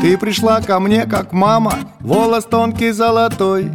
Ты пришла ко мне, как мама, волос тонкий золотой.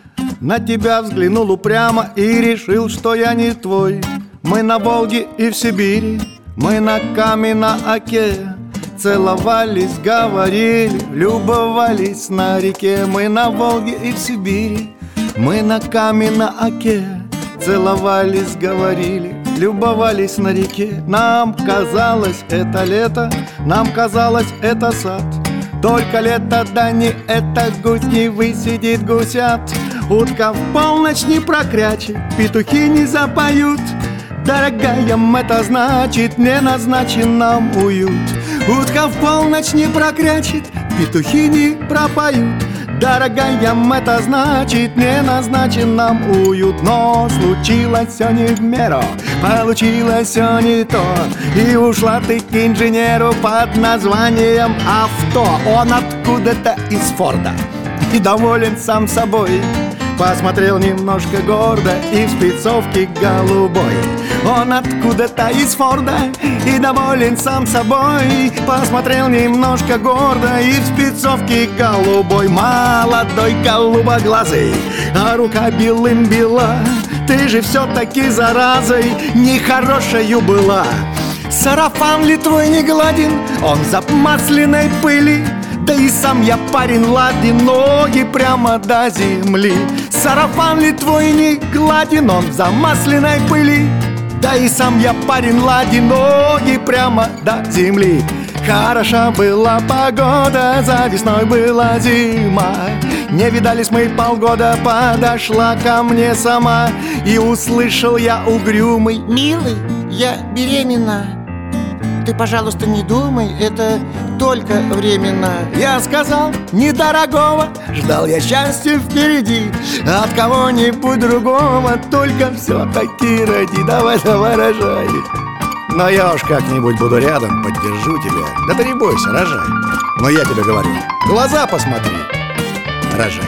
На тебя взглянул упрямо и решил, что я не твой. Мы на Волге и в Сибири, мы на Каме, на Оке. Целовались, говорили, любовались на реке. Мы на Волге и в Сибири, мы на Каме, на Оке. Целовались, говорили, любовались на реке. Нам казалось это лето, нам казалось это сад. Только лето, да не это, гусь не высидит гусят. Утка в полночь не прокрячет, петухи не запоют. Дорогая, это значит, не назначен нам уют. Утка в полночь не прокрячет, петухи не пропоют. Дорогая, это значит, не назначен нам уют. Но случилось все не в меру, получилось все не то. И ушла ты к инженеру под названием авто. Он откуда-то из Форда и доволен сам собой. Посмотрел немножко гордо и в спецовке голубой. Он откуда-то из Форда и доволен сам собой. Посмотрел немножко гордо и в спецовке голубой. Молодой голубоглазый, а рука белым бела. Ты же все-таки заразой нехорошею была. Сарафан ли твой не гладен, он в замасленной пыли. Да и сам я парень ладен, ноги прямо до земли. Сарафан ли твой не гладен, он в замасленной пыли. Да и сам я парень ладен, ноги прямо до земли. Хороша была погода, за весной была зима. Не видались мы полгода, подошла ко мне сама. И услышал я угрюмый: милый, я беременна. Ты, пожалуйста, не думай, это только временно. Я сказал: недорогого, ждал я счастья впереди. От кого-нибудь другого, только все-таки ради. Давай, давай, рожай. Но я уж как-нибудь буду рядом, поддержу тебя. Да ты не бойся, рожай. Но я тебе говорю, глаза посмотри, рожай.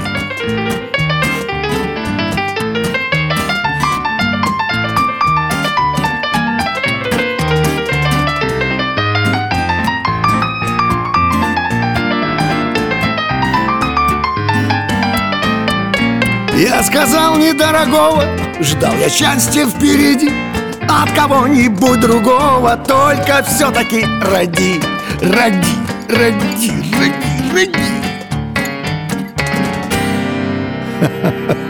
Я сказал: недорогого, ждал я счастья впереди. От кого-нибудь другого, только все-таки ради, ради, ради, ради, ради.